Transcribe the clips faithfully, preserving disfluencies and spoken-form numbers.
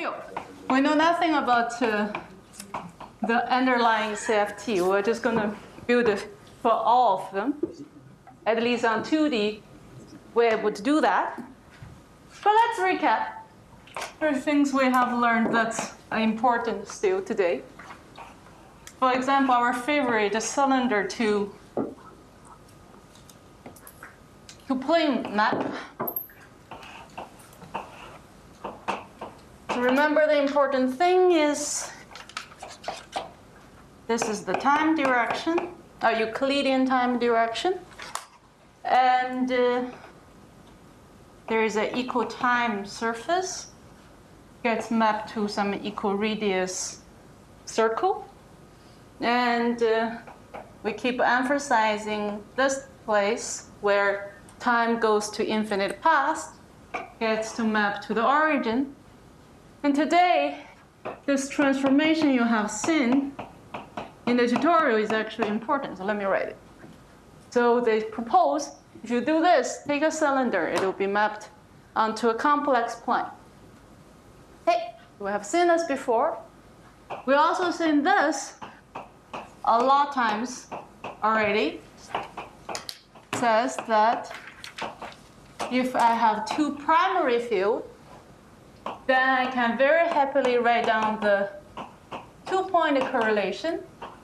So we know nothing about uh, the underlying C F T. We're just going to build it for all of them. At least on two D, we're able to do that. But let's recap. There are things we have learned that's important still today. For example, our favorite, the cylinder to, to plane map. So remember, the important thing is this is the time direction, or Euclidean time direction. And uh, there is an equal time surface, gets mapped to some equal radius circle. And uh, we keep emphasizing this place where time goes to infinite past, gets to map to the origin. And today, this transformation you have seen in the tutorial is actually important. So let me write it. So they propose, if you do this, take a cylinder, it will be mapped onto a complex plane. Hey, we have seen this before. We also seen this a lot of times already. It says that if I have two primary fields, then I can very happily write down the two-point correlation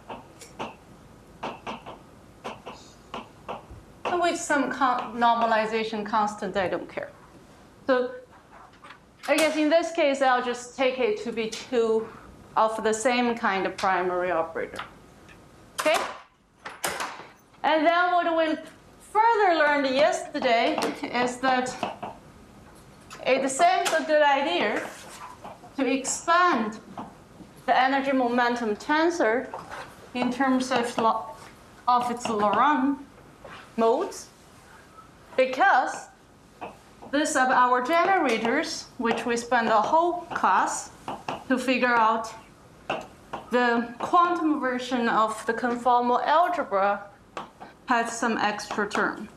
with some con normalization constant, I don't care. So I guess in this case, I'll just take it to be two of the same kind of primary operator. Okay? And then what we further learned yesterday is that it seems a good idea to expand the energy momentum tensor in terms of, of its Laurent modes, because these are our generators, which we spend the whole class to figure out the quantum version of the conformal algebra has some extra term.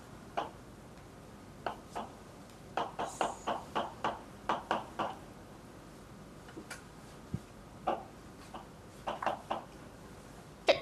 Okay.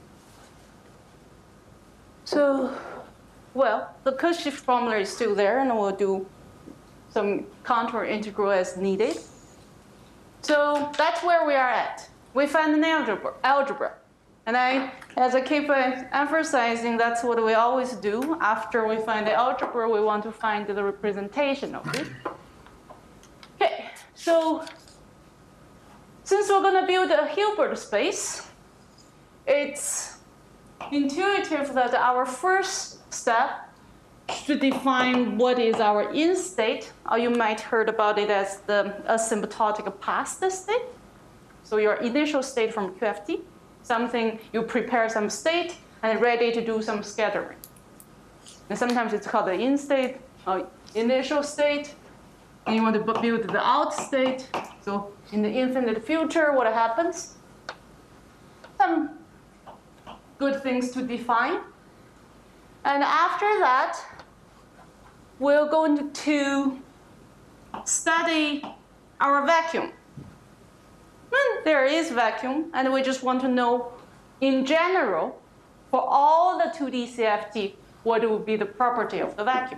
So, well, the Cauchy formula is still there, and we'll do some contour integral as needed. So that's where we are at. We find an algebra. algebra. And I, as I keep uh, emphasizing, that's what we always do. After we find the algebra, we want to find the representation of it. Okay, so since we're going to build a Hilbert space, it's intuitive that our first step is to define what is our in state, or you might heard about it as the asymptotic past state. So your initial state from Q F T, something you prepare some state and ready to do some scattering. And sometimes it's called the in state or initial state. And you want to build the out state. So in the infinite future, what happens? Some good things to define. And after that, we're going to study our vacuum. When there is vacuum, and we just want to know, in general, for all the two D C F T, what would be the property of the vacuum.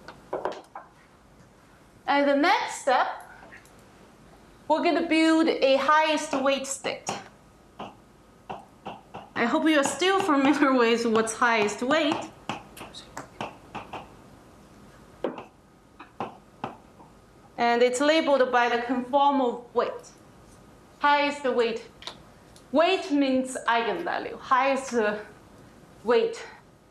And the next step, we're going to build a highest weight state. I hope you are still familiar with what's highest weight. And it's labeled by the conformal weight. Highest weight. Weight means eigenvalue. Highest uh, weight.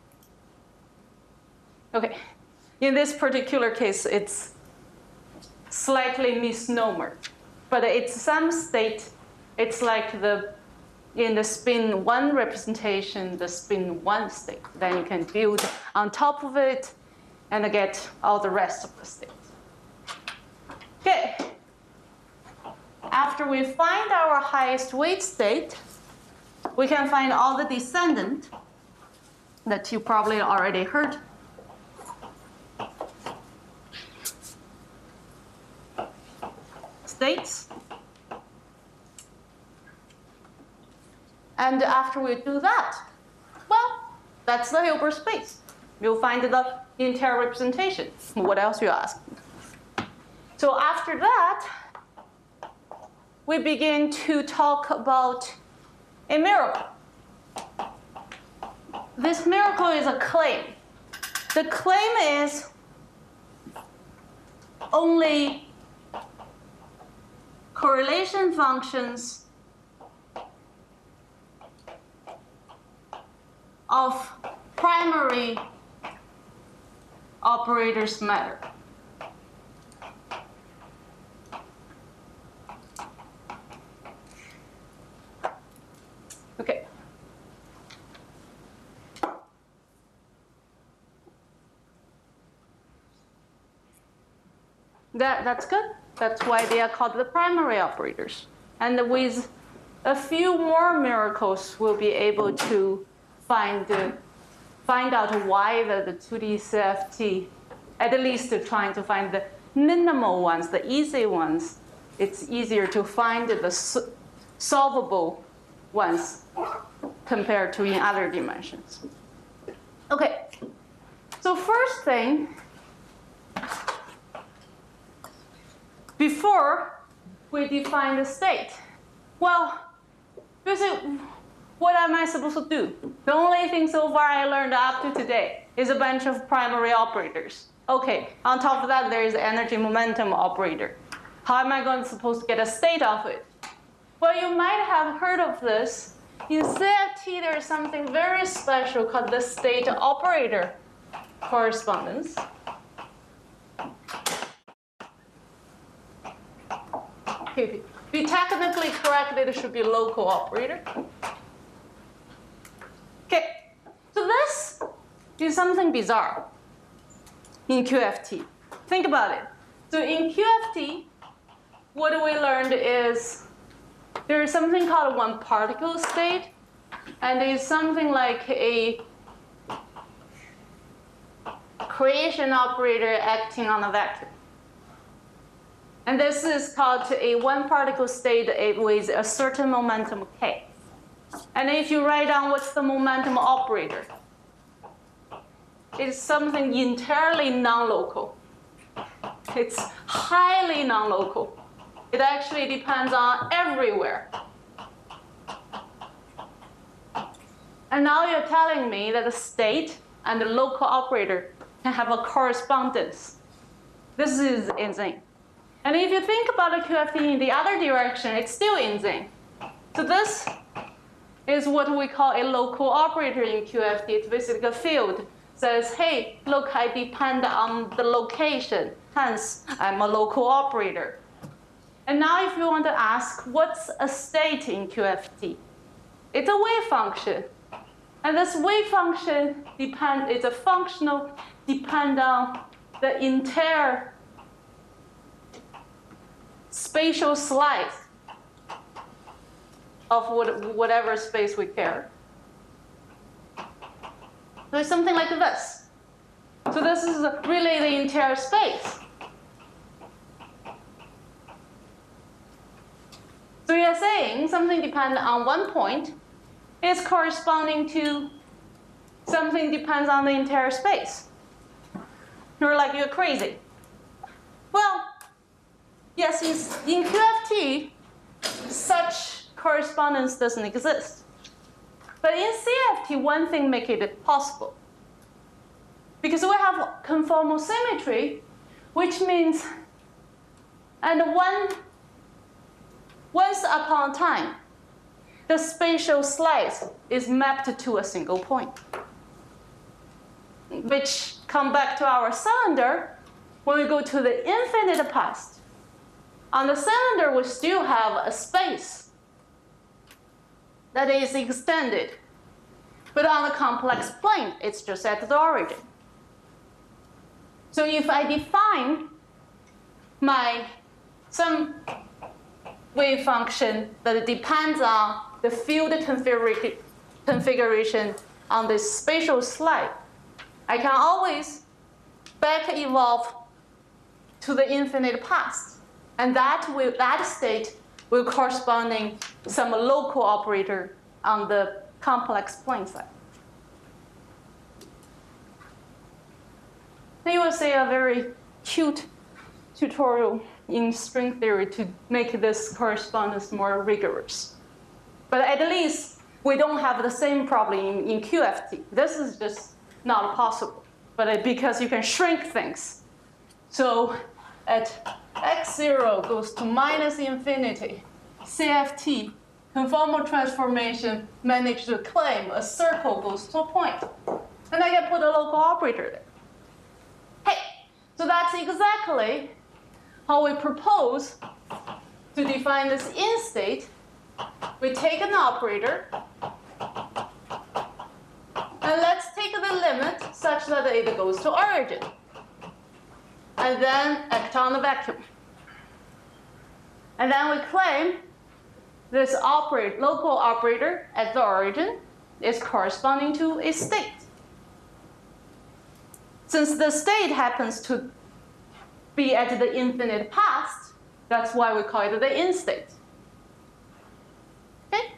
Okay. In this particular case, it's slightly misnomer. But it's some state. It's like the in the spin one representation, the spin one state. Then you can build on top of it and get all the rest of the states. Okay. After we find our highest weight state, we can find all the descendant that you probably already heard. States. And after we do that, well, that's the Hilbert space. You'll find the entire representation. What else you ask? So after that, we begin to talk about a miracle. This miracle is a claim. The claim is only correlation functions of primary operators matter. Okay. That, that's good. That's why they are called the primary operators. And with a few more miracles, we'll be able to find, uh, find out why the, the two D C F T, at least trying to find the minimal ones, the easy ones. It's easier to find the so solvable ones compared to in other dimensions. Okay, so first thing, before we define the state, well, basically, what am I supposed to do? The only thing so far I learned up to today is a bunch of primary operators. Okay, on top of that, there is the energy momentum operator. How am I going to supposed to get a state of it? Well, you might have heard of this. In C F T, there is something very special called the state operator correspondence. Okay, to be technically correct, it should be local operator. Okay, so this is something bizarre in Q F T. Think about it. So in Q F T, what we learned is there is something called a one particle state, and it's something like a creation operator acting on a vector. And this is called a one particle state with a certain momentum k. And if you write down what's the momentum operator, it's something entirely non-local. It's highly non-local. It actually depends on everywhere. And now you're telling me that the state and the local operator can have a correspondence. This is insane. And if you think about a Q F T in the other direction, it's still insane. So this is what we call a local operator in Q F T. It's basically a field. Says, hey, look, I depend on the location. Hence, I'm a local operator. And now if you want to ask, what's a state in Q F T? It's a wave function. And this wave function depend, it's a functional depend on the entire spatial slice of what, whatever space we care. So it's something like this. So this is really the entire space. So you're saying something dependent on one point is corresponding to something depends on the entire space. You're like, you're crazy. Well, yes, in Q F T, such correspondence doesn't exist. But in C F T, one thing makes it possible. Because we have conformal symmetry, which means, and one, once upon a time, the spatial slice is mapped to a single point. Which come back to our cylinder, when we go to the infinite past, on the cylinder we still have a space that is extended. But on the complex plane, it's just at the origin. So if I define my some wave function that depends on the field configura configuration on this spatial slide, I can always back evolve to the infinite past. And that, will, that state will corresponding some local operator on the complex plane side. Then you will see a very cute tutorial in string theory to make this correspondence more rigorous. But at least we don't have the same problem in, in Q F T. This is just not possible, but it, because you can shrink things. So at x zero goes to minus infinity, C F T, conformal transformation, managed to claim a circle goes to a point. And I can put a local operator there. Hey, so that's exactly how we propose to define this in state. We take an operator, and let's take the limit such that it goes to origin, and then act on the vacuum. And then we claim this operate, local operator at the origin is corresponding to a state. Since the state happens to be at the infinite past, that's why we call it the in state. Okay?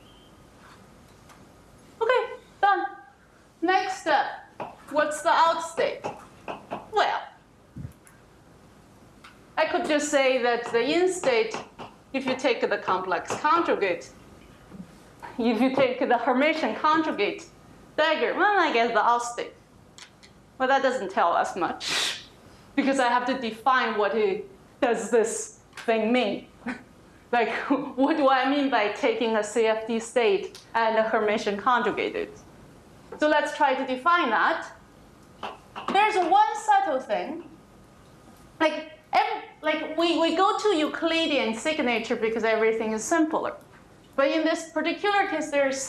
Okay, done. Next step, what's the out state? Well, I could just say that the in state, if you take the complex conjugate, if you take the Hermitian conjugate dagger, well, I guess the out state. Well, that doesn't tell us much, because I have to define what it, does this thing mean. Like, what do I mean by taking a C F D state and a Hermitian conjugated? So let's try to define that. There's one subtle thing. Like, every, like we, we go to Euclidean signature because everything is simpler. But in this particular case, there's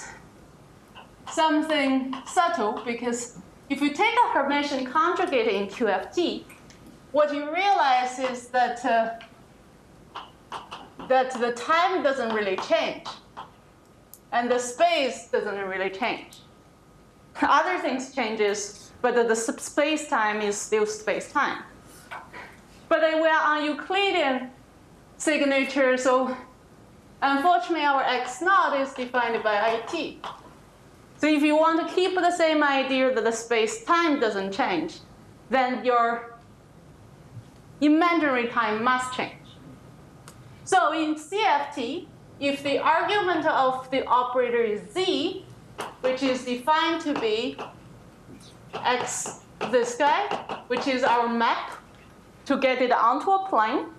something subtle, because if you take a Hermitian conjugate in Q F T, what you realize is that, uh, that the time doesn't really change, and the space doesn't really change. Other things changes, but the, the space-time is still space-time. But then we are on Euclidean signature, so unfortunately our x naught is defined by it. So if you want to keep the same idea that the space-time doesn't change, then your imaginary time must change. So in C F T, if the argument of the operator is z, which is defined to be x, this guy, which is our map to get it onto a plane,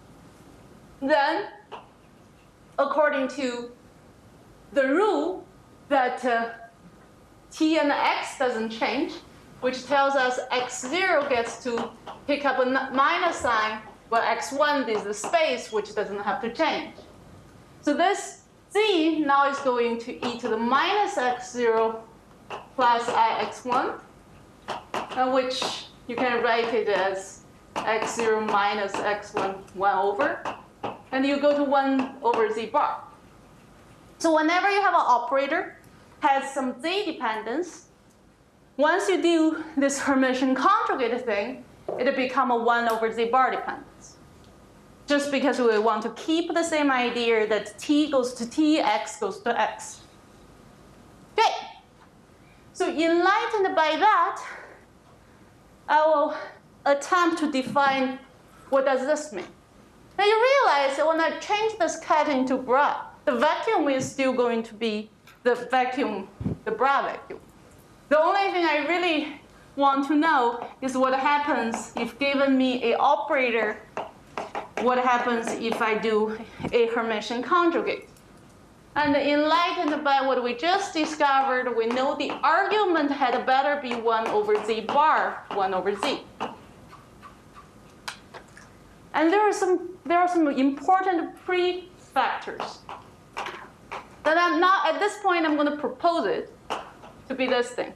then according to the rule that uh, t and x doesn't change, which tells us x zero gets to pick up a minus sign, while x one is the space, which doesn't have to change. So this z now is going to e to the minus x zero plus I x one, uh, which you can write it as x zero minus x one, one over. And you go to one over z bar. So whenever you have an operator has some z dependence, once you do this Hermitian conjugate thing, it'll become a one over z bar dependence. Just because we want to keep the same idea that t goes to t, x goes to x. Okay. So enlightened by that, I will attempt to define what does this mean. Now you realize that when I change this cat into bra, the vacuum is still going to be the vacuum, the bra vacuum. The only thing I really want to know is what happens if given me a operator, what happens if I do a Hermitian conjugate. And enlightened by what we just discovered, we know the argument had better be one over z bar, one over z. And there are some, there are some important pre-factors that I'm not, at this point, I'm going to propose it to be this thing.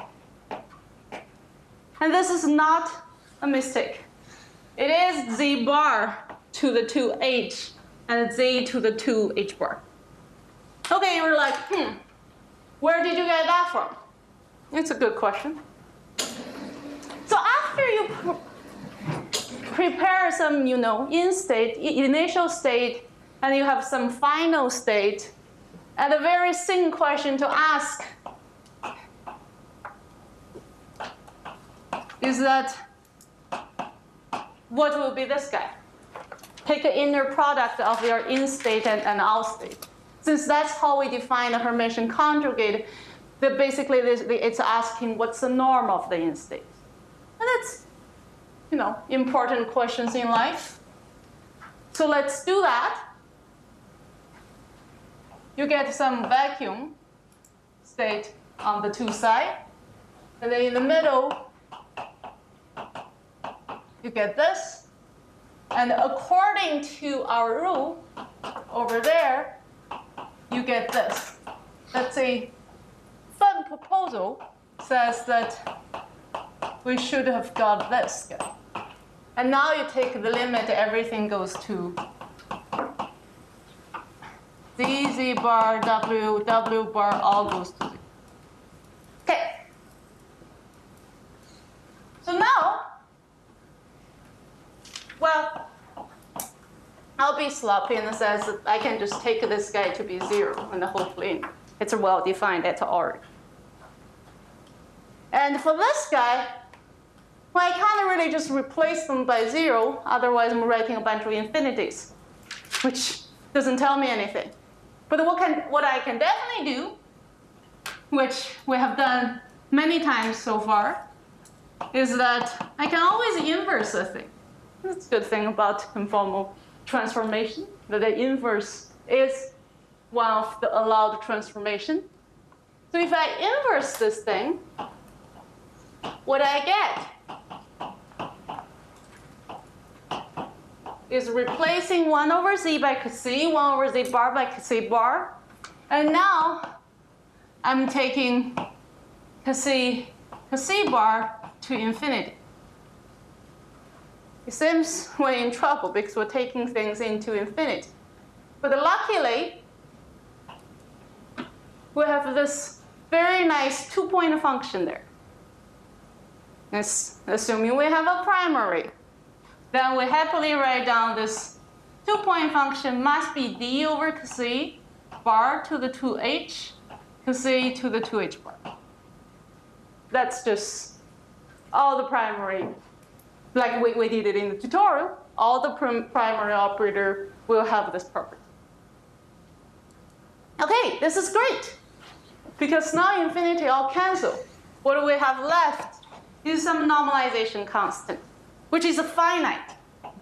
And this is not a mistake. It is z bar to the two h and z to the two h bar. Okay, you're like, hmm, where did you get that from? It's a good question. So after you pr prepare some, you know, in state, initial state, and you have some final state, And a very simple question to ask is that, what will be this guy? Take an inner product of your in state and, and out state. Since that's how we define a Hermitian conjugate, that basically it's asking what's the norm of the in state. And that's, you know, important questions in life. So let's do that. You get some vacuum state on the two sides. And then in the middle, you get this. And according to our rule over there, you get this. Let's say fun proposal says that we should have got this guy. And now you take the limit, everything goes to z, z bar, w, w bar, all goes to z. Okay. So now, well, I'll be sloppy in the sense that I can just take this guy to be zero, and hopefully it's well defined at R. And for this guy, well, I can't really just replace them by zero, otherwise I'm writing a bunch of infinities, which doesn't tell me anything. But what, can, what I can definitely do, which we have done many times so far, is that I can always inverse a thing. That's a good thing about conformal transformation, that the inverse is one of the allowed transformation. So if I inverse this thing, what I get is replacing one over z by c, one over z bar by c bar. And now I'm taking c, c bar to infinity. It seems we're in trouble because we're taking things into infinity. But luckily, we have this very nice two-point function there. It's assuming we have a primary. Then we happily write down this two-point function must be d over c bar to the two h, c to the two h bar. That's just all the primary, like we, we did it in the tutorial, all the prim primary operator will have this property. Okay, this is great, because now infinity all cancel. What do we have left is some normalization constant, which is a finite.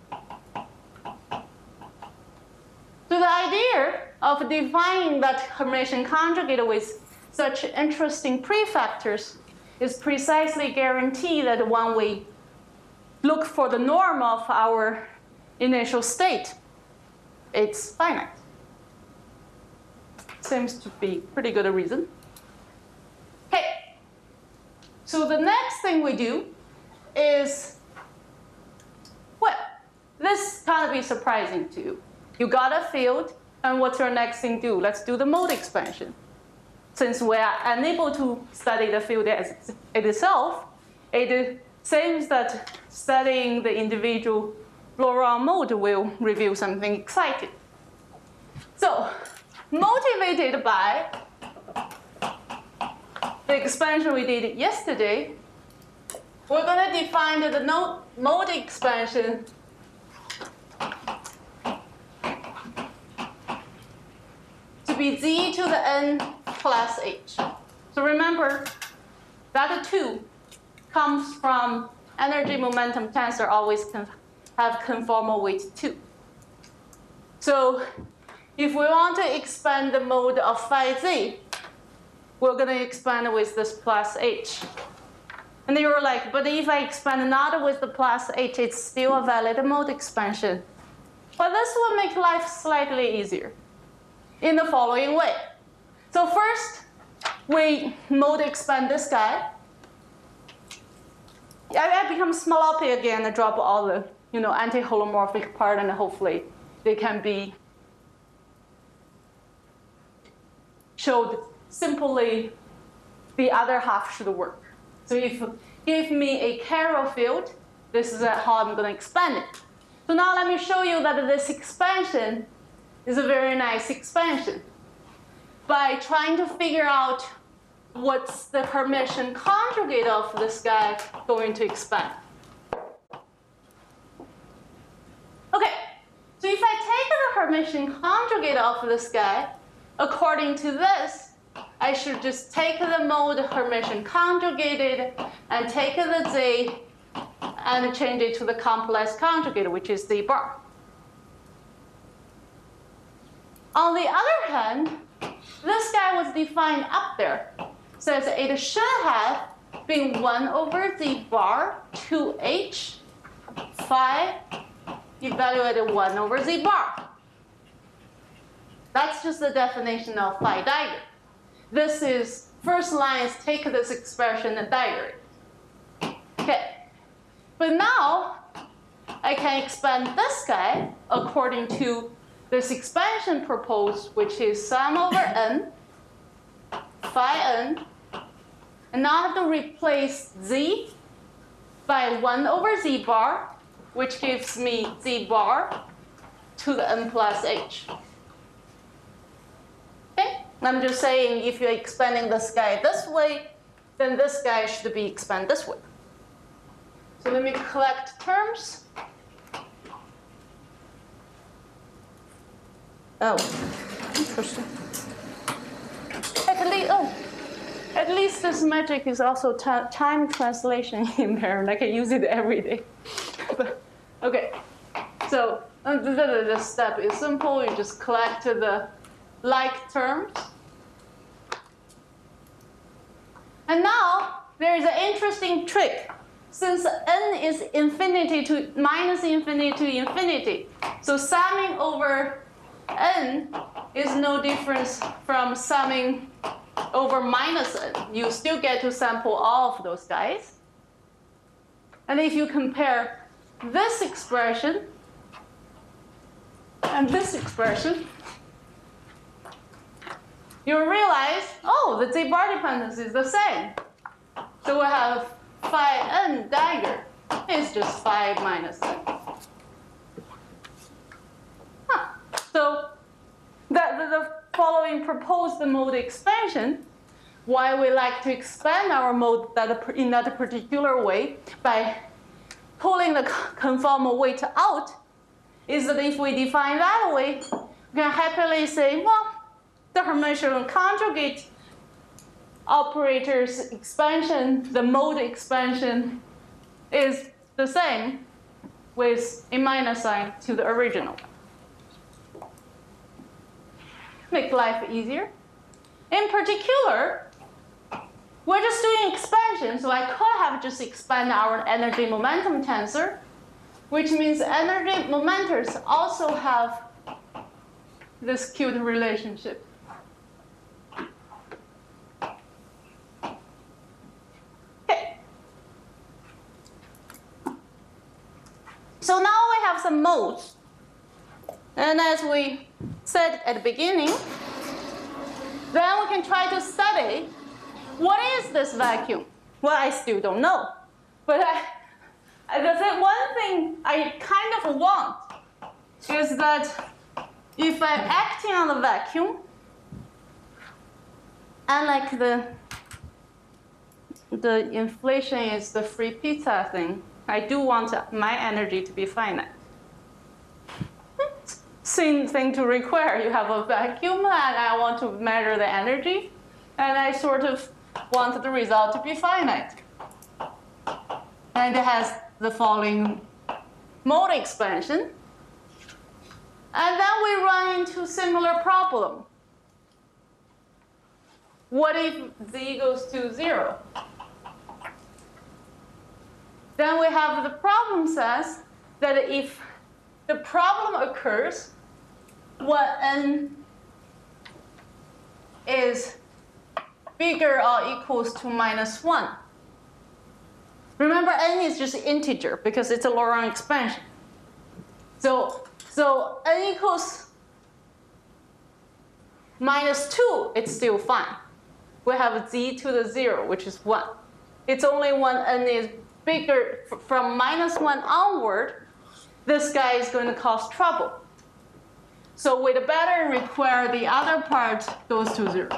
So the idea of defining that Hermitian conjugate with such interesting prefactors is precisely guarantee that when we look for the norm of our initial state, it's finite. Seems to be pretty good a reason. Okay, so the next thing we do is, well, this kind of be surprising to you. You got a field, and what's your next thing do? Let's do the mode expansion. Since we are unable to study the field as itself, it seems that studying the individual Laurent mode will reveal something exciting. So, motivated by the expansion we did yesterday, we're going to define the node mode expansion to be z to the n plus h. So remember, that two comes from energy momentum tensor always con have conformal weight two. So if we want to expand the mode of phi z, we're going to expand with this plus h. And you're like, but if I expand not with the plus h, it's still a valid mode expansion. But this will make life slightly easier in the following way. So first, we mode expand this guy. I, I become sloppy again and drop all the you know, anti-holomorphic part, and hopefully they can be showed simply. The other half should work. So if you give me a Carroll field, this is how I'm going to expand it. So now let me show you that this expansion is a very nice expansion. by trying to figure out what's the Hermitian conjugate of this guy going to expand. Okay, so if I take the Hermitian conjugate of this guy, according to this, I should just take the mode Hermitian conjugated and take the Z and change it to the complex conjugate, which is Z bar. On the other hand, this guy was defined up there, says it should have been one over Z bar two H phi evaluated one over Z bar. That's just the definition of phi Dagger. This is, first line is take this expression and Dagger it. Okay. But now, I can expand this guy according to this expansion proposed, which is sum over n, phi n, and now I have to replace Z by one over Z bar, which gives me Z bar to the n plus H. Okay? I'm just saying if you're expanding this guy this way, then this guy should be expanded this way. So let me collect terms. Oh, interesting. At least, oh, at least this magic is also time translation in there, and I can use it every day. But, okay, so uh, the, the, the step is simple. You just collect the like terms. And now there is an interesting trick. Since n is infinity to minus infinity to infinity, so summing over n is no difference from summing over minus n. You still get to sample all of those guys. And if you compare this expression and this expression, you'll realize, oh, the Z bar dependence is the same. So we have phi n dagger is just phi minus n. Huh. So that the, the following proposed mode expansion, why we like to expand our mode that in that particular way by pulling the conformal weight out, is that if we define that way, we can happily say, well, the Hermitian conjugate operator's expansion, the mode expansion, is the same with a minus sign to the original. Make life easier. In particular, we're just doing expansion, so I could have just expanded our energy momentum tensor, which means energy momentors also have this cute relationship. So now we have some modes. And as we said at the beginning, then we can try to study what is this vacuum. Well, I still don't know. But I, I, the one thing I kind of want is that if I'm acting on the vacuum, unlike the, the inflation is the free pizza thing, I do want my energy to be finite. Same thing to require. You have a vacuum, and I want to measure the energy, and I sort of want the result to be finite. And it has the following mode expansion. And then we run into a similar problem. What if z goes to zero? Then we have the problem says that if the problem occurs when n is bigger or equals to minus one. Remember, n is just integer because it's a Laurent expansion. So, so n equals minus two, it's still fine. We have z to the zero, which is one. It's only when n is bigger from minus one onward, this guy is going to cause trouble. So with the battery required, the other part goes to zero.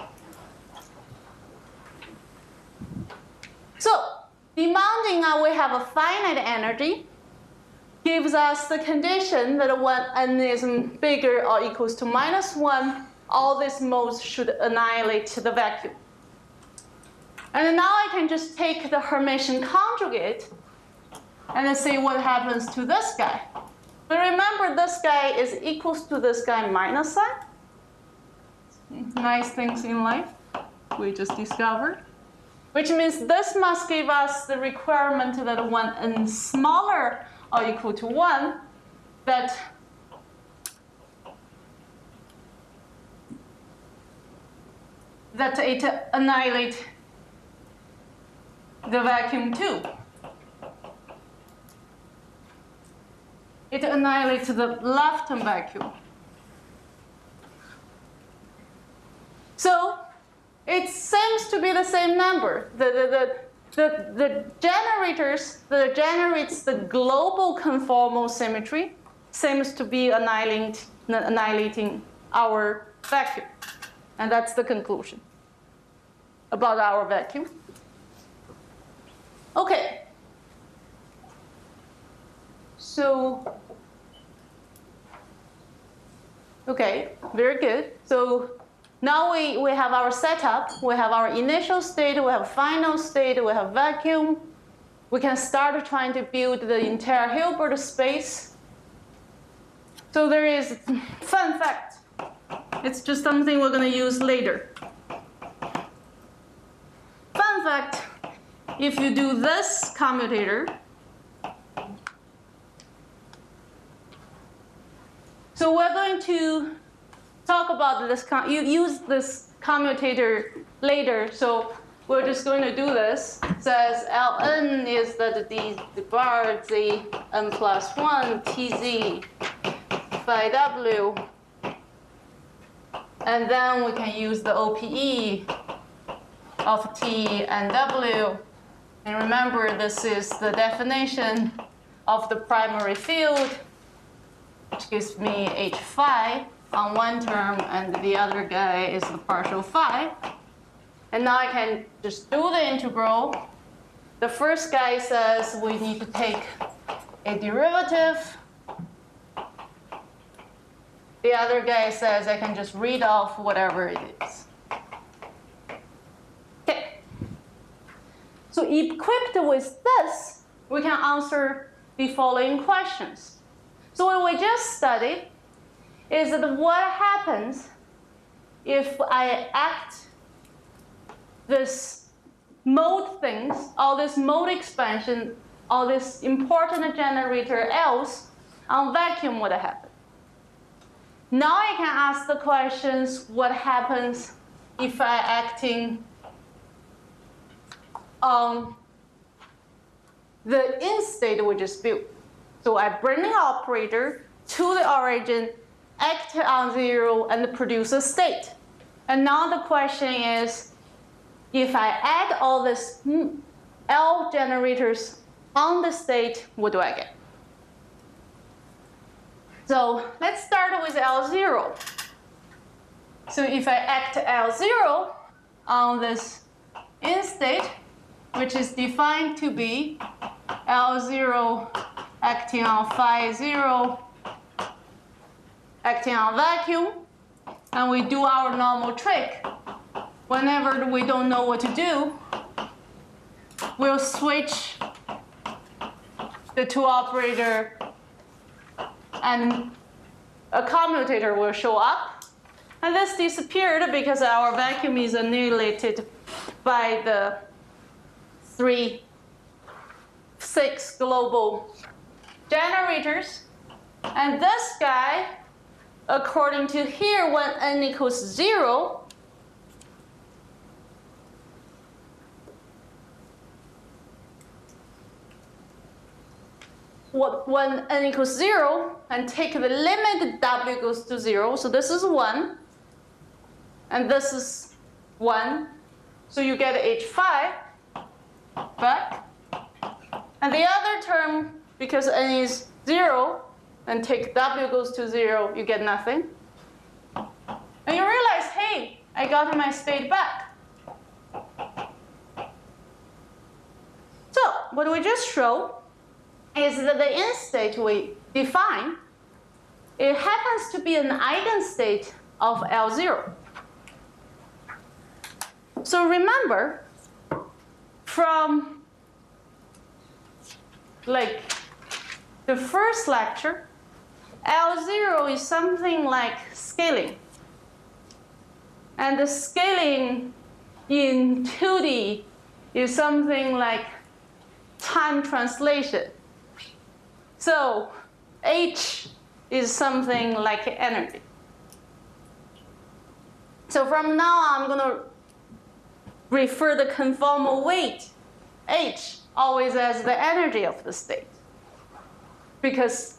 So demanding that we have a finite energy gives us the condition that when n is bigger or equals to minus one, all these modes should annihilate the vacuum. And now I can just take the Hermitian conjugate and then see what happens to this guy. But remember, this guy is equals to this guy minus sign. Nice things in life we just discovered. Which means this must give us the requirement that when n smaller or equal to one, that that it annihilates the vacuum too. It annihilates the left vacuum. So it seems to be the same number. The, the, the, the, the generators that generates the global conformal symmetry seems to be annihilating, annihilating our vacuum. And that's the conclusion about our vacuum. Okay. So, okay, very good. So now we, we have our setup. We have our initial state, we have final state, we have vacuum. We can start trying to build the entire Hilbert space. So there is, fun fact, it's just something we're going to use later. Fun fact, if you do this commutator, so we're going to talk about this, you use this commutator later, so we're just going to do this. It says Ln is that the, the bar z n plus one tz phi w, and then we can use the O P E of t and w. And remember, this is the definition of the primary field, which gives me h phi on one term, and the other guy is the partial phi. And now I can just do the integral. The first guy says we need to take a derivative. The other guy says I can just read off whatever it is. Okay. So equipped with this, we can answer the following questions. So what we just studied is that what happens if I act this mode things, all this mode expansion, all this important generator else on vacuum, what happens? Now I can ask the questions, what happens if I acting on the in state we just built? So I bring the operator to the origin, act on zero, and produce a state. And now the question is, if I add all these L generators on the state, what do I get? So let's start with L zero. So if I act L zero on this in state, which is defined to be L zero acting on phi zero, acting on vacuum, and we do our normal trick. Whenever we don't know what to do, we'll switch the two operator, and a commutator will show up. And this disappeared because our vacuum is annihilated by the three, six global generators. And this guy, according to here, when n equals zero, when n equals zero, and take the limit w goes to zero, so this is one, and this is one, so you get h phi back. And the other term, because n is zero, and take w goes to zero, you get nothing. I got my state back. So what we just showed is that the end state we define, it happens to be an eigenstate of L zero. So remember, from like the first lecture, L zero is something like scaling. And the scaling in two D is something like time translation. So H is something like energy. So from now on, I'm going to refer the conformal weight, H, always as the energy of the state. Because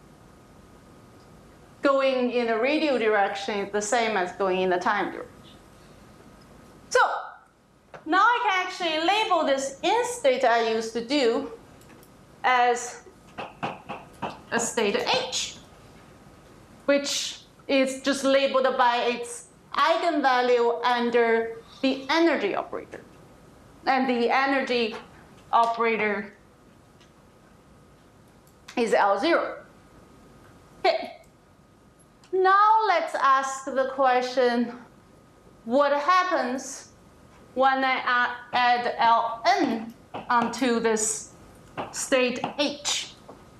going in the radial direction is the same as going in the time direction. So now I can actually label this in state I used to do as a state H, which is just labeled by its eigenvalue under the energy operator. And the energy operator is L zero. Okay. Now let's ask the question, what happens when I add Ln onto this state H?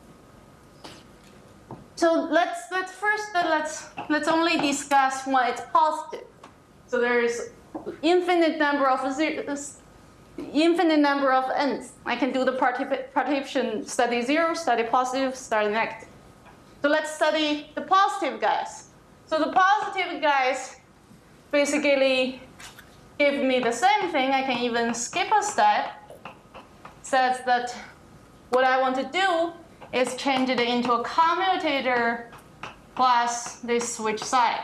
So let's let's first uh, let's let's only discuss when it's positive. So there is infinite number of zeros, infinite number of n's. I can do the particip partition study zero, study positive, study negative. So let's study the positive guys. So the positive guys basically give me the same thing. I can even skip a step. Says that what I want to do is change it into a commutator plus this switch side.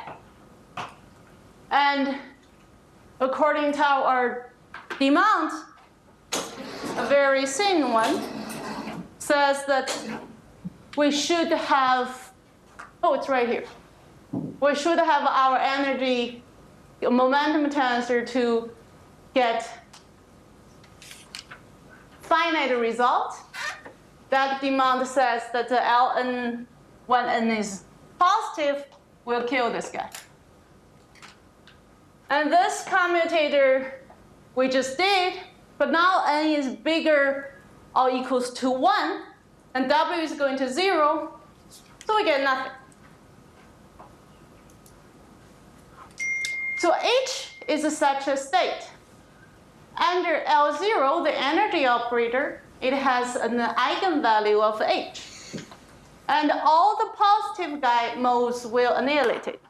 And according to our demand, a very thin one, says that we should have, oh, it's right here. We should have our energy momentum tensor to get finite result. That demand says that the Ln, when n is positive, will kill this guy. And this commutator we just did, but now n is bigger or equals to one, and w is going to zero, so we get nothing. So H is a such a state. Under L zero, the energy operator, it has an eigenvalue of H. And all the positive guy modes will annihilate it.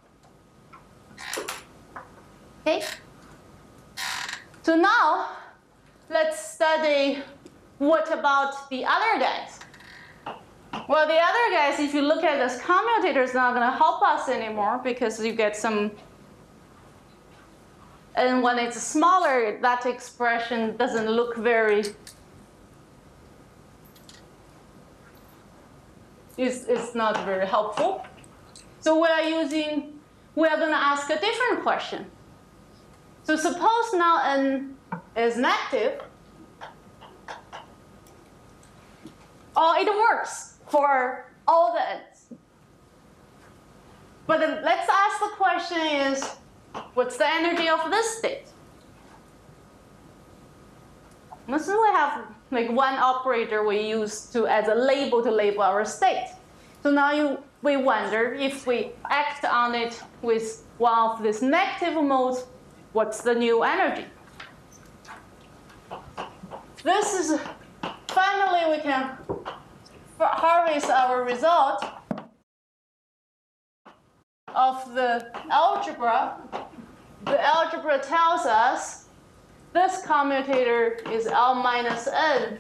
Okay? So now, let's study what about the other guys. Well, the other guys, if you look at this commutator, is not going to help us anymore because you get some. And when it's smaller, that expression doesn't look very. It's, it's not very helpful. So we are using, we are going to ask a different question. So suppose now n is negative. Oh, it works for all the n's. But then let's ask the question is, what's the energy of this state? Let's we have like one operator we use to as a label to label our state. So now you, we wonder if we act on it with one of these negative modes, what's the new energy? This is, finally we can harvest our result of the algebra. The algebra tells us this commutator is L minus n,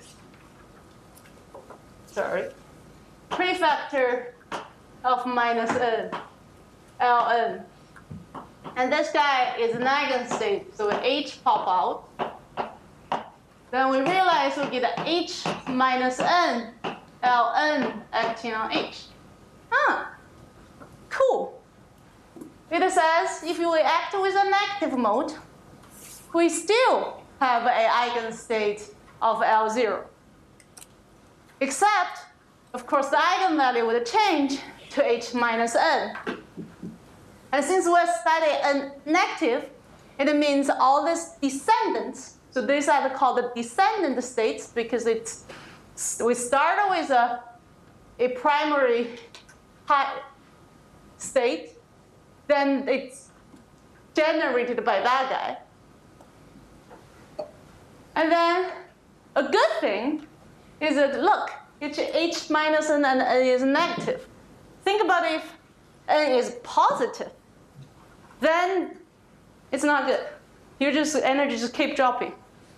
sorry, prefactor of minus n, Ln. And this guy is an eigenstate, so H pop out. Then we realize we get H minus n, Ln acting on H. Huh, cool. it says if you act with a negative mode, we still have an eigenstate of L zero. Except, of course, the eigenvalue would change to h minus n. And since we're studying n negative, it means all these descendants. So these are called the descendant states because it's we start with a, a primary high state, then it's generated by that guy. And then a good thing is that, look, it's h minus n and n is negative. Think about if n is positive, then it's not good. You just, energy just keep dropping.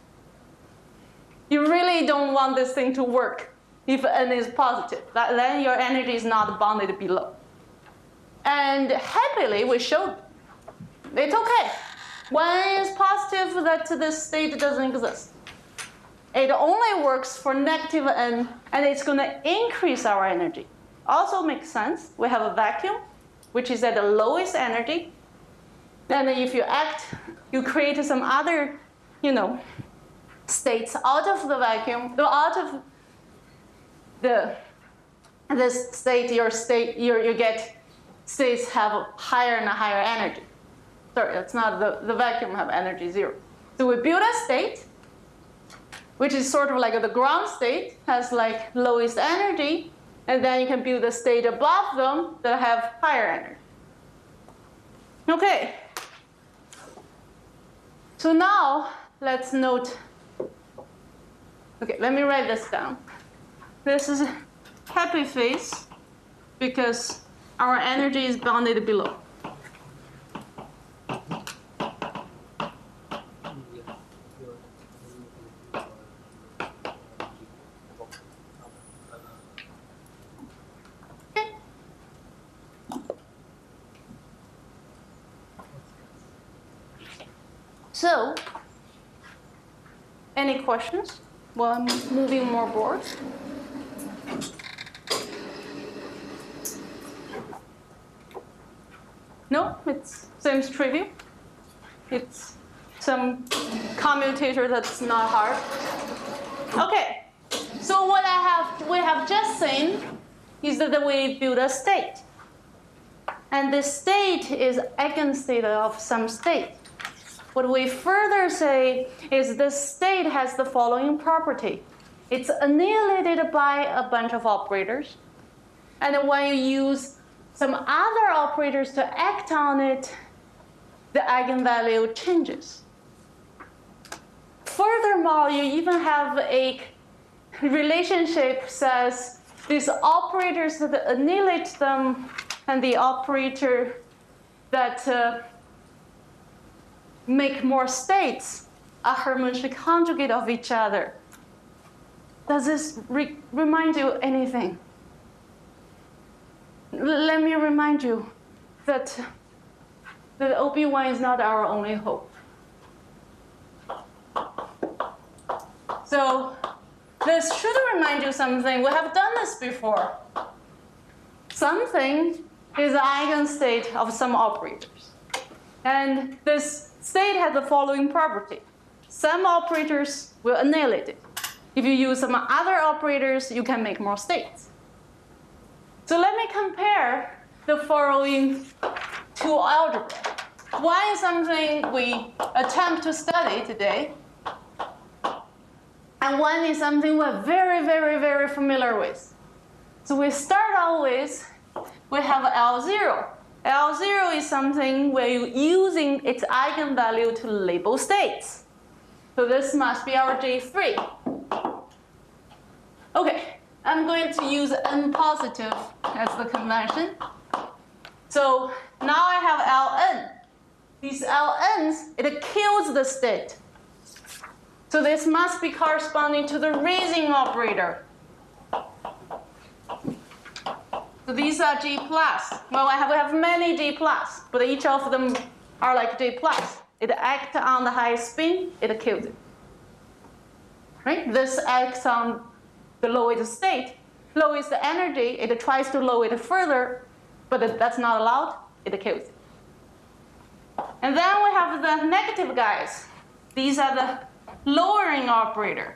You really don't want this thing to work if n is positive. That, then your energy is not bounded below. And happily, we showed it's okay. When n is positive, that this state doesn't exist. It only works for negative n, and it's going to increase our energy. Also makes sense. We have a vacuum, which is at the lowest energy. Then if you act, you create some other, you know, states out of the vacuum, out of the this state, your state, your, you get states have higher and higher energy. Sorry, that's not the, the vacuum have energy zero. So we build a state, which is sort of like the ground state, has like lowest energy, and then you can build a state above them that have higher energy. Okay. So now let's note, okay, let me write this down. This is happy phase because our energy is bounded below. Okay. So, any questions while I'm moving more boards? No, it's seems trivial. It's some commutator that's not hard. Okay, so what I have we have just seen is that we build a state, and the state is eigenstate of some state. What we further say is the state has the following property. It's annihilated by a bunch of operators, and when you use some other operators to act on it, the eigenvalue changes. Furthermore, you even have a relationship says these operators that annihilate them and the operator that uh, make more states are harmoniously conjugate of each other. Does this re remind you anything? Let me remind you that the O B one is not our only hope. So this should remind you something. We have done this before. Something is an eigenstate of some operators. And this state has the following property. Some operators will annihilate it. If you use some other operators, you can make more states. So let me compare the following two algebra. One is something we attempt to study today, and one is something we're very, very, very familiar with. So we start out with, we have L zero. L zero is something where you're using its eigenvalue to label states. So this must be our J three. Okay. I'm going to use n positive as the convention. So now I have Ln. These Ln's, it kills the state. So this must be corresponding to the raising operator. So these are G plus. Well, I have, we have many G plus, but each of them are like G plus. It acts on the high spin, it kills it. Right? This acts on the lowest state, lowest energy, it tries to lower it further, but that's not allowed, it kills it. And then we have the negative guys. These are the lowering operator,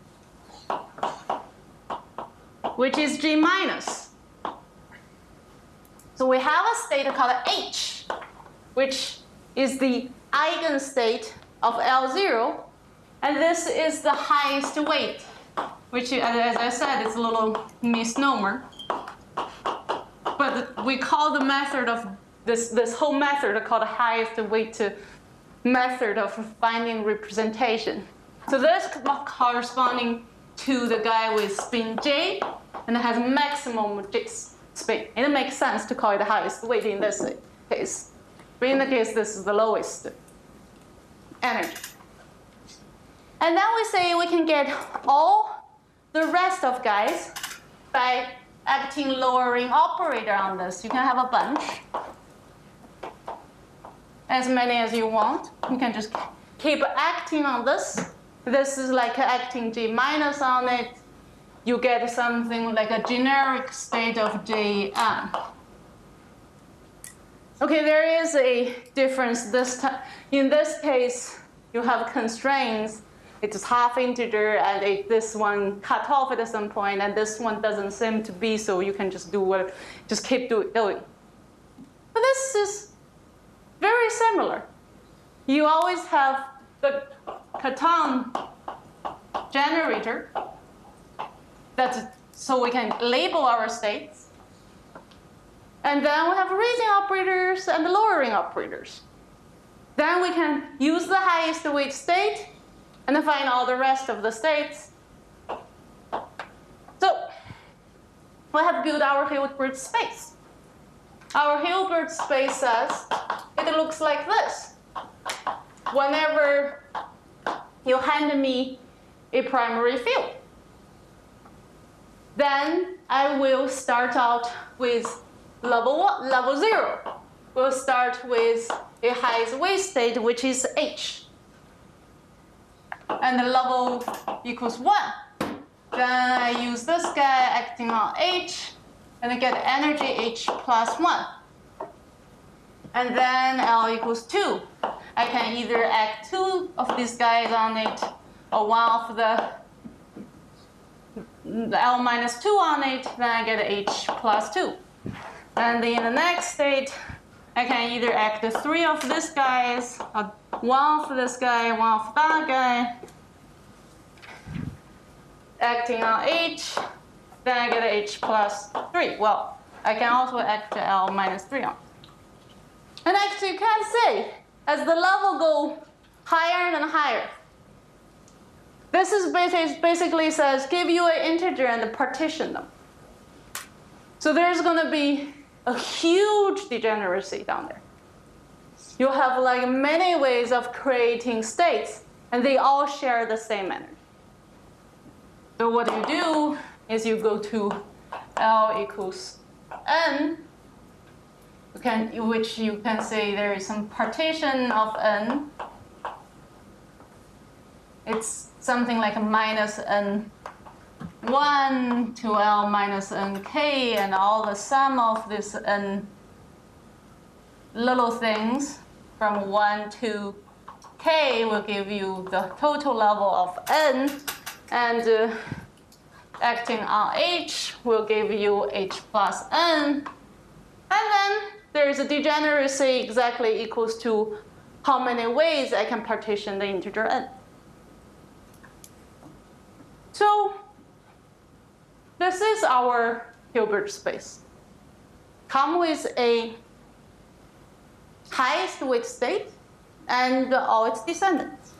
which is G minus. So we have a state called H, which is the eigenstate of L zero, and this is the highest weight, which, as I said, is a little misnomer. But we call the method of this, this whole method called the highest weight method of finding representation. So this corresponding to the guy with spin J, and it has maximum J spin. It makes sense to call it the highest weight in this case. But in the case, this is the lowest energy. And then we say we can get all the rest of guys by acting lowering operator on this. You can have a bunch, as many as you want. You can just keep acting on this. This is like acting G minus on it. You get something like a generic state of J M. Okay, there is a difference this time. In this case, you have constraints. It's half integer, and it, this one cut off at some point, and this one doesn't seem to be, so you can just do what, just keep do, doing. But this is very similar. You always have the Cartan generator. That's so we can label our states. And then we have raising operators and lowering operators. Then we can use the highest weight state and then find all the rest of the states. So we have built our Hilbert space. Our Hilbert space says it looks like this. Whenever you hand me a primary field, then I will start out with level one, level zero. We'll start with a highest weight state, which is H. And the level equals one. Then I use this guy acting on H, and I get energy H plus one. And then L equals two. I can either act two of these guys on it, or one of the L minus two on it, then I get H plus two. And in the next state, I can either act three of these guys, or one of this guy, one of that guy, acting on H, then I get H plus three. Well, I can also act L minus three on. And actually, you can say, as the level go higher and higher, this is basically says, give you an integer and partition them. So there's going to be a huge degeneracy down there. You have like many ways of creating states, and they all share the same energy. So what you do is you go to L equals N, you can, which you can say there is some partition of N. It's something like a minus N one to L minus Nk, and all the sum of this N little things from one to K will give you the total level of N, and uh, acting on H will give you H plus N. And then there is a degeneracy exactly equals to how many ways I can partition the integer N. So this is our Hilbert space. Come with a highest weight state and all its descendants.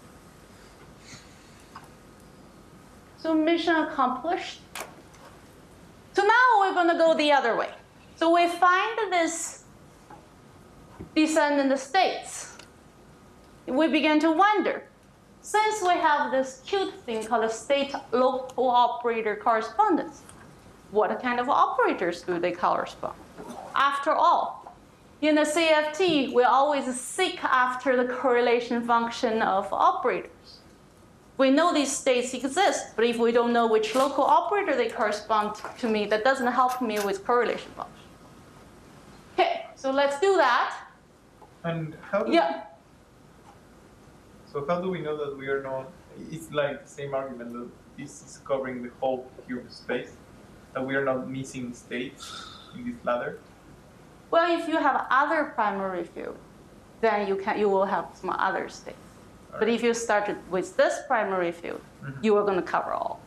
So mission accomplished. So now we're going to go the other way. So we find this descendant states. We begin to wonder, since we have this cute thing called a state local operator correspondence, what kind of operators do they correspond? After all, in the C F T, we always seek after the correlation function of operators. We know these states exist, but if we don't know which local operator they correspond to me, that doesn't help me with correlation function. Okay, so let's do that. And how do Yeah. So how do we know that we are not? It's like the same argument that this is covering the whole cube space, that we are not missing states in this ladder. Well, if you have other primary field, then you can you will have some other states. All but right. If you started with this primary field, mm-hmm. you are going to cover all.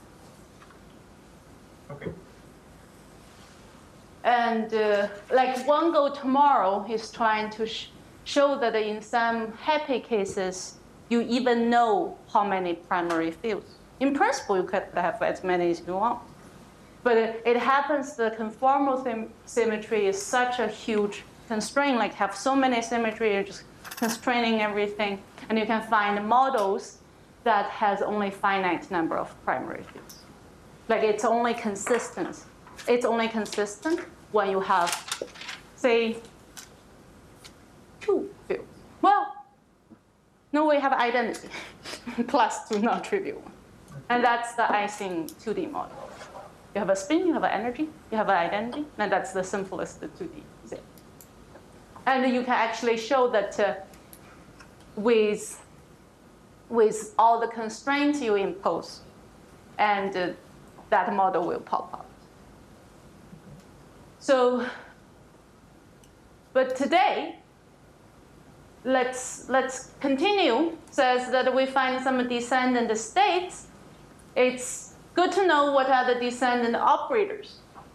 Okay. And uh, like one goal tomorrow is trying to sh show that in some happy cases, you even know how many primary fields. In principle, you could have as many as you want. But it, it happens the conformal symmetry is such a huge constraint, like have so many symmetry, you're just constraining everything. And you can find models that has only finite number of primary fields. Like it's only consistent. It's only consistent when you have, say, two fields. Well, no, we have identity, class two non-trivial one. And that's the Ising two D model. You have a spin, you have an energy, you have an identity, and that's the simplest two D set. And you can actually show that uh, with, with all the constraints you impose, and uh, that model will pop up. So, but today, let's, let's continue. Says that we find some descendant states. It's good to know what are the descendant operators.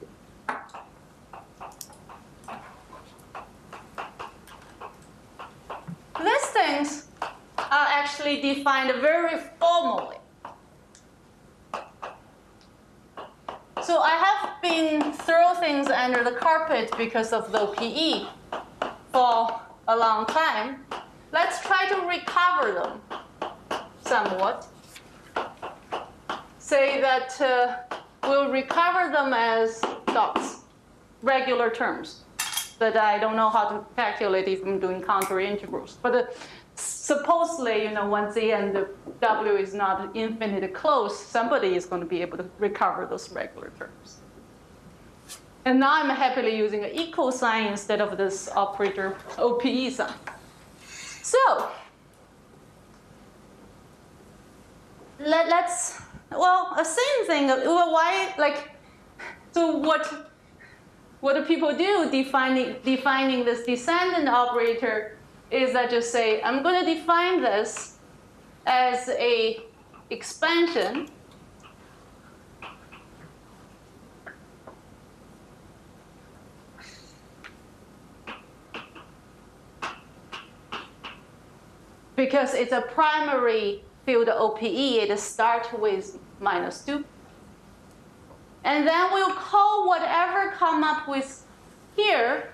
These things are actually defined very formally. So I have been throwing things under the carpet because of the O P E for a long time. Let's try to recover them somewhat. Say that uh, we'll recover them as dots, regular terms that I don't know how to calculate if I'm doing counter integrals. But uh, supposedly, you know, once the end the W is not infinitely close, somebody is going to be able to recover those regular terms. And now I'm happily using an equal sign instead of this operator O P E sign. So let, let's, well, a same thing. Well, why, like, so what, what do people do defining, defining this descendant operator is I just say, I'm going to define this as a expansion because it's a primary field O P E, it starts with minus two. And then we'll call whatever come up with here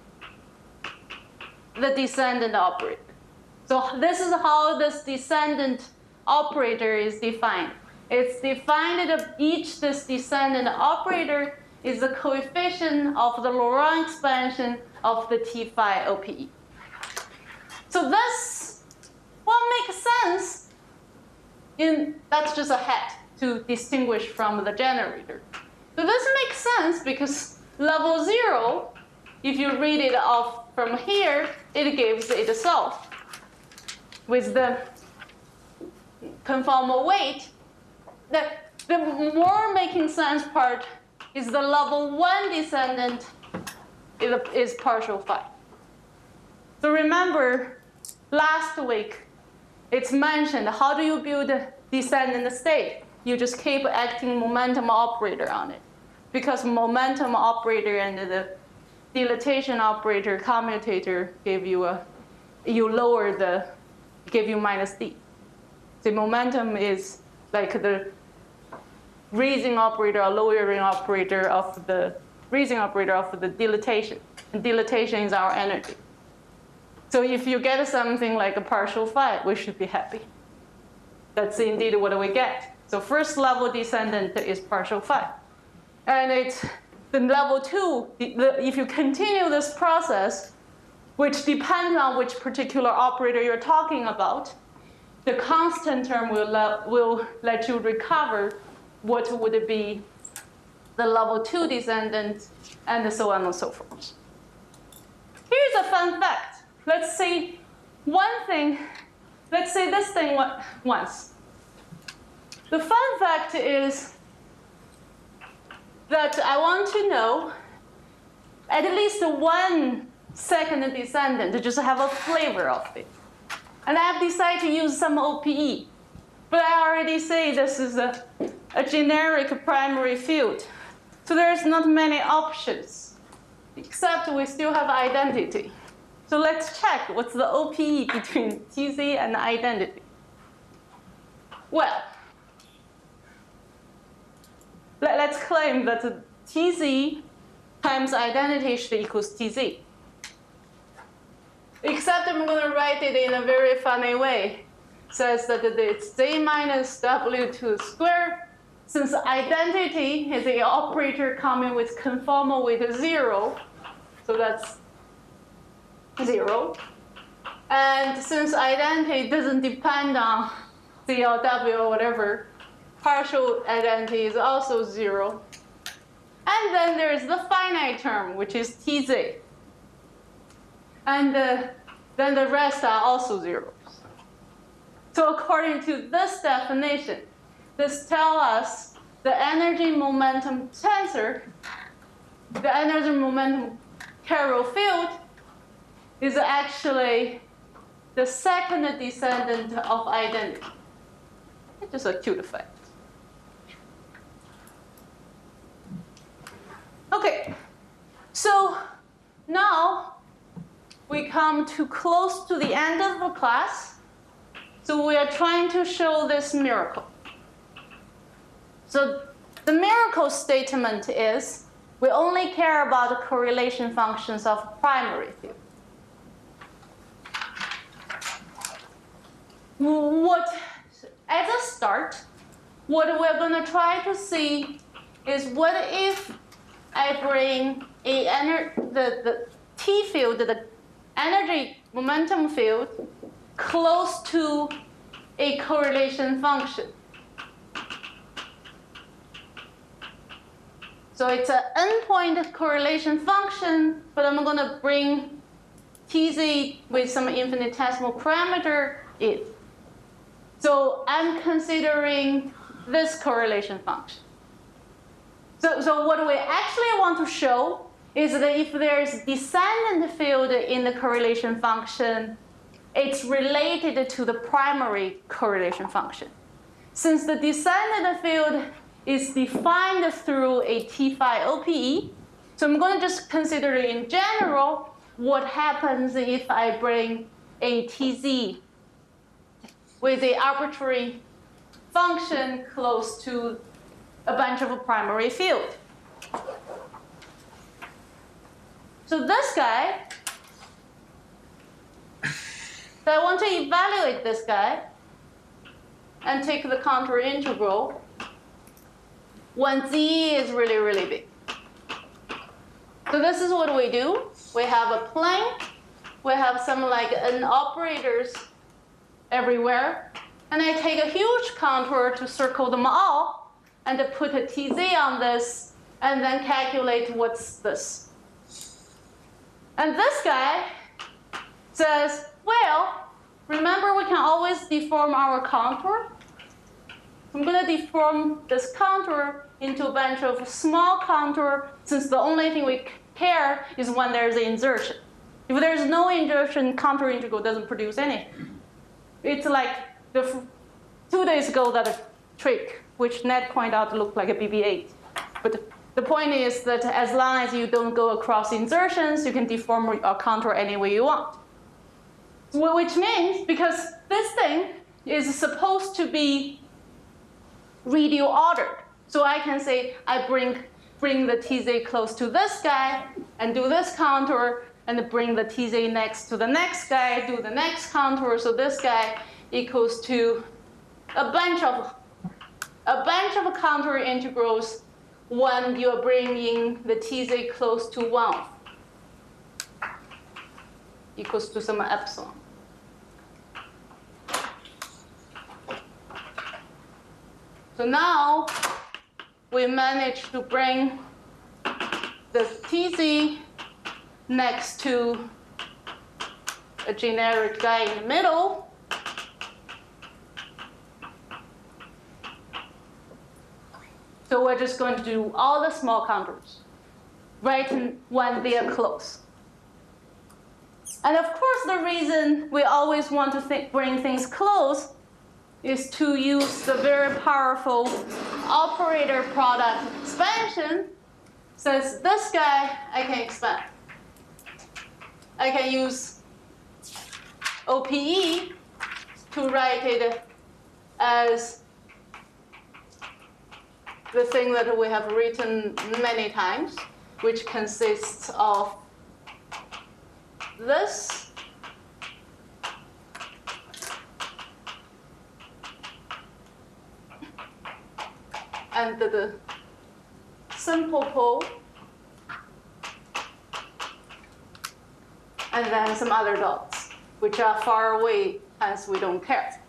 the descendant operator. So this is how this descendant operator is defined. It's defined that each this descendant operator is the coefficient of the Laurent expansion of the T phi O P E. So this will make sense in, that's just a hat to distinguish from the generator. So this makes sense because level zero, if you read it off from here, it gives itself. With the conformal weight, the, the more making sense part is the level one descendant is, is partial phi. So remember, last week, it's mentioned, how do you build a descendant state? You just keep acting momentum operator on it. Because momentum operator and the dilatation operator commutator give you a, you lower the, give you minus d. The momentum is like the raising operator or lowering operator of the raising operator of the dilatation. And dilatation is our energy. So if you get something like a partial phi, we should be happy. That's indeed what we get. So first level descendant is partial phi. And it's the level two, the, if you continue this process, which depends on which particular operator you're talking about, the constant term will, let, will let you recover what would be the level two descendant, and so on and so forth. Here's a fun fact. let's say one thing, let's say this thing once. The fun fact is that I want to know at least one second descendant to just have a flavor of it. And I've decided to use some O P E. But I already say this is a, a generic primary field. So there's not many options, except we still have identity. So let's check what's the O P E between T Z and identity. Well, let, let's claim that T Z times identity should equals T Z. Except I'm going to write it in a very funny way. Says that it's Z minus W two squared. Since identity is an operator coming with conformal with zero, so that's zero. And since identity doesn't depend on Z L W or whatever, partial identity is also zero. And then there's the finite term, which is T Z. And uh, then the rest are also zeros. So according to this definition, this tells us the energy momentum tensor, the energy momentum Carroll field, is actually the second descendant of identity. It's just a cute effect. Okay, so now we come to close to the end of the class. So we are trying to show this miracle. So the miracle statement is we only care about the correlation functions of primary field. What, as a start, what we're going to try to see is what if I bring a ener the, the T field, the energy momentum field, close to a correlation function. So it's an endpoint correlation function, but I'm going to bring T Z with some infinitesimal parameter in. So I'm considering this correlation function. So, so what we actually want to show is that if there's descendant field in the correlation function, it's related to the primary correlation function. Since the descendant field is defined through a T phi O P E, so I'm going to just consider in general what happens if I bring a T Z with an arbitrary function close to a bunch of a primary field. So this guy, so I want to evaluate this guy and take the contour integral when Z is really, really big. So this is what we do. We have a plane. We have some like N operators everywhere. And I take a huge contour to circle them all and to put a T Z on this and then calculate what's this. And this guy says, well, remember we can always deform our contour. I'm going to deform this contour into a bunch of small contour, since the only thing we care is when there's an insertion. If there's no insertion, contour integral doesn't produce anything. It's like the two days ago that trick, which Ned pointed out looked like a B B eight. But the point is that as long as you don't go across insertions, you can deform your contour any way you want. Which means, because this thing is supposed to be radial ordered, so I can say I bring, bring the T Z close to this guy and do this contour, and bring the T Z next to the next guy, do the next contour, so this guy equals to a bunch of, a bunch of contour integrals when you're bringing the T Z close to one, equals to some epsilon. So now we managed to bring the T Z next to a generic guy in the middle. So we're just going to do all the small contours right when they are close. And of course, the reason we always want to think, bring things close is to use the very powerful operator product expansion. Since this guy I can expand, I can use O P E to write it as the thing that we have written many times, which consists of this and the, the simple pole, and then some other dots, which are far away, hence we don't care.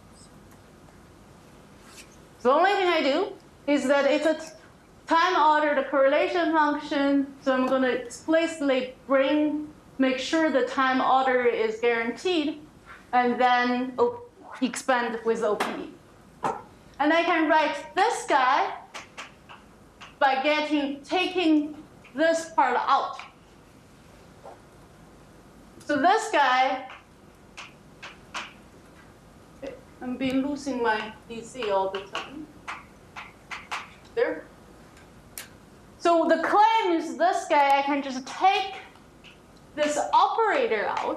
The only thing I do is that it's a time-ordered correlation function, so I'm going to explicitly bring, make sure the time order is guaranteed, and then expand with O P E. And I can write this guy by getting, taking this part out. So this guy, I'm been losing my D C all the time. There. So the claim is this guy, I can just take this operator out.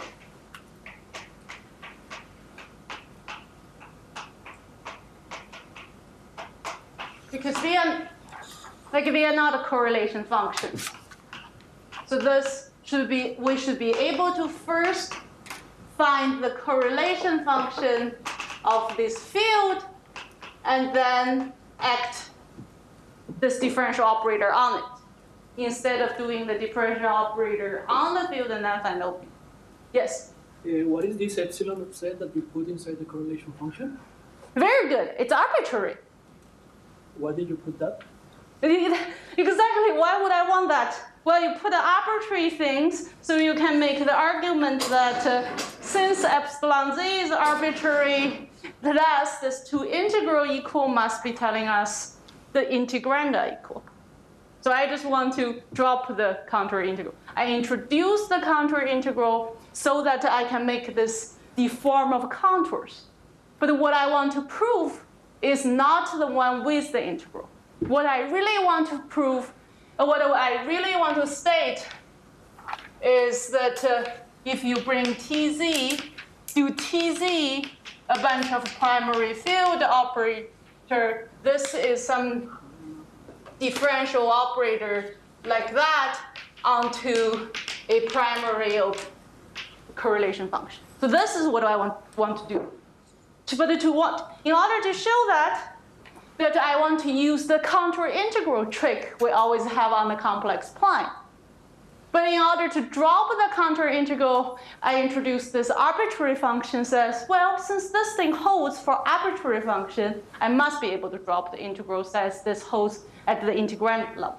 Because they are, like they are not a correlation function. So this should be, we should be able to first find the correlation function of this field and then act this differential operator on it, instead of doing the differential operator on the field and then find O P. Yes? Uh, what is this epsilon of z that you put inside the correlation function? Very good. It's arbitrary. Why did you put that? Exactly. Why would I want that? Well, you put arbitrary things so you can make the argument that uh, since epsilon z is arbitrary, thus this two integral equal must be telling us the integrand are equal. So I just want to drop the counter integral. I introduce the counter integral so that I can make this the form of contours. But what I want to prove is not the one with the integral. What I really want to prove, or what I really want to state, is that uh, if you bring T Z, do T Z a bunch of primary field operator, this is some differential operator like that onto a primary correlation function. So this is what I want, want to do. But to what? In order to show that, that I want to use the contour integral trick we always have on the complex plane. But in order to drop the contour integral, I introduce this arbitrary function says, well, since this thing holds for arbitrary function, I must be able to drop the integral since this holds at the integrand level.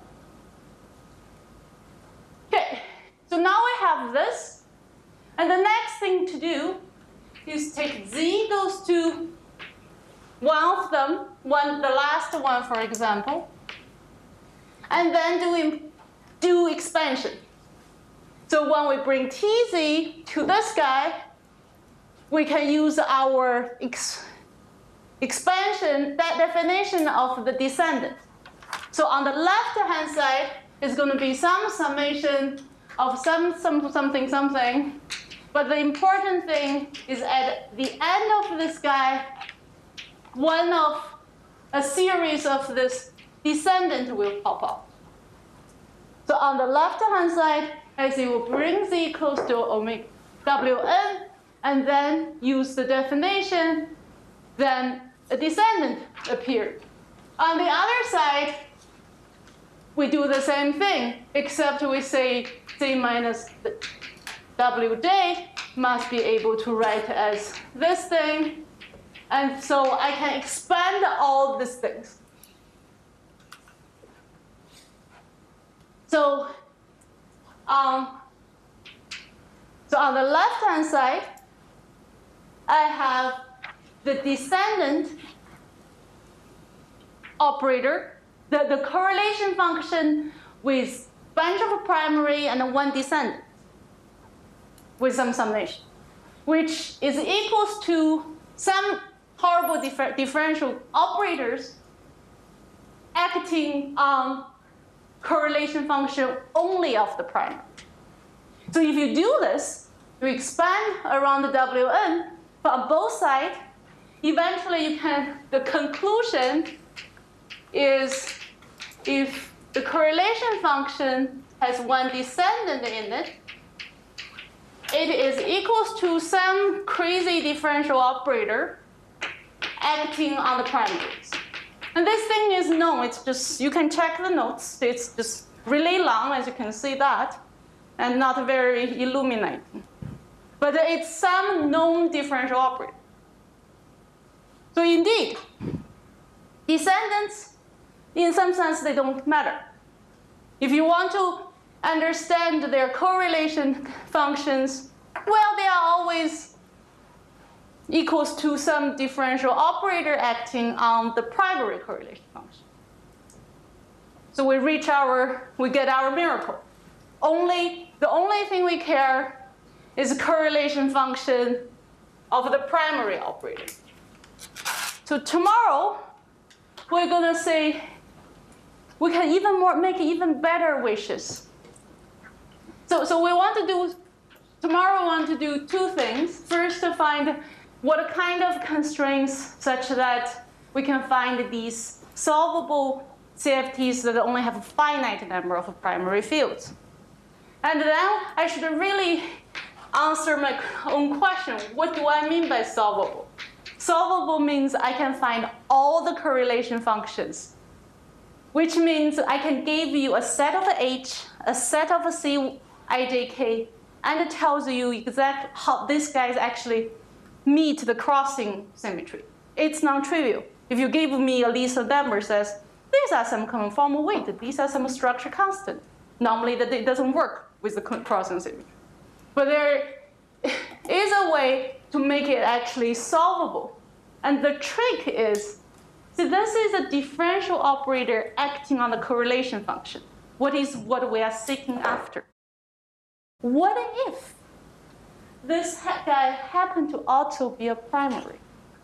Okay, so now we have this. And the next thing to do is take z goes to one of them, one, the last one, for example, and then do, do expansion. So when we bring Tz to this guy, we can use our ex expansion, that definition of the descendant. So on the left-hand side is going to be some summation of some, some something something. But the important thing is at the end of this guy, one of a series of this descendant will pop up. So on the left-hand side, I say we'll bring z close to omega wn, and then use the definition, then a descendant appeared. On the other side, we do the same thing, except we say z minus wj must be able to write as this thing. And so I can expand all these things. So um, So on the left-hand side, I have the descendant operator, the, the correlation function with bunch of primary and one descendant with some summation, which is equals to some horrible differ differential operators acting on correlation function only of the primary. So if you do this, you expand around the W N on both sides, eventually you can, the conclusion is if the correlation function has one descendant in it, it is equals to some crazy differential operator acting on the primaries. And this thing is known. It's just, you can check the notes. It's just really long, as you can see that, and not very illuminating. But it's some known differential operator. So indeed, descendants, in some sense, they don't matter. If you want to understand their correlation functions, well, they are always equals to some differential operator acting on the primary correlation function. So we reach our, we get our miracle. Only, the only thing we care is the correlation function of the primary operator. So tomorrow, we're gonna say, we can even more, make even better wishes. So, so we want to do, tomorrow we want to do two things. First, to find what kind of constraints such that we can find these solvable C F Ts that only have a finite number of primary fields. And then I should really answer my own question. What do I mean by solvable? Solvable means I can find all the correlation functions, which means I can give you a set of H, a set of C I J K, and it tells you exactly how these guys actually meet the crossing symmetry. It's non-trivial. If you give me a list of numbers that says, these are some conformal weight, these are some structure constant, normally that it doesn't work with the crossing symmetry. But there is a way to make it actually solvable. And the trick is, see, this is a differential operator acting on the correlation function. What is what we are seeking after? What if this guy happened to also be a primary?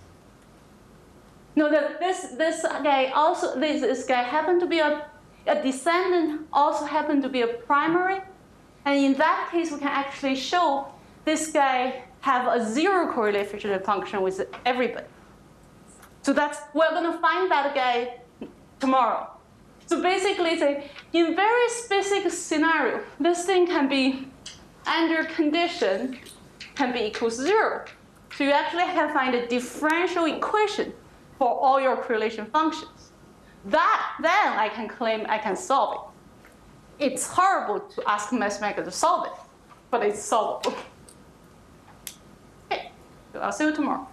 No, that this this guy also this, this guy happened to be a, a descendant, also happened to be a primary, and in that case we can actually show this guy have a zero correlation function with everybody. So that's, we're going to find that guy tomorrow. So basically, it's a, in very specific scenario, this thing can be under condition can be equals zero. So you actually can find a differential equation for all your correlation functions. That, then I can claim I can solve it. It's horrible to ask Mathematica to solve it, but it's solvable. Okay, so I'll see you tomorrow.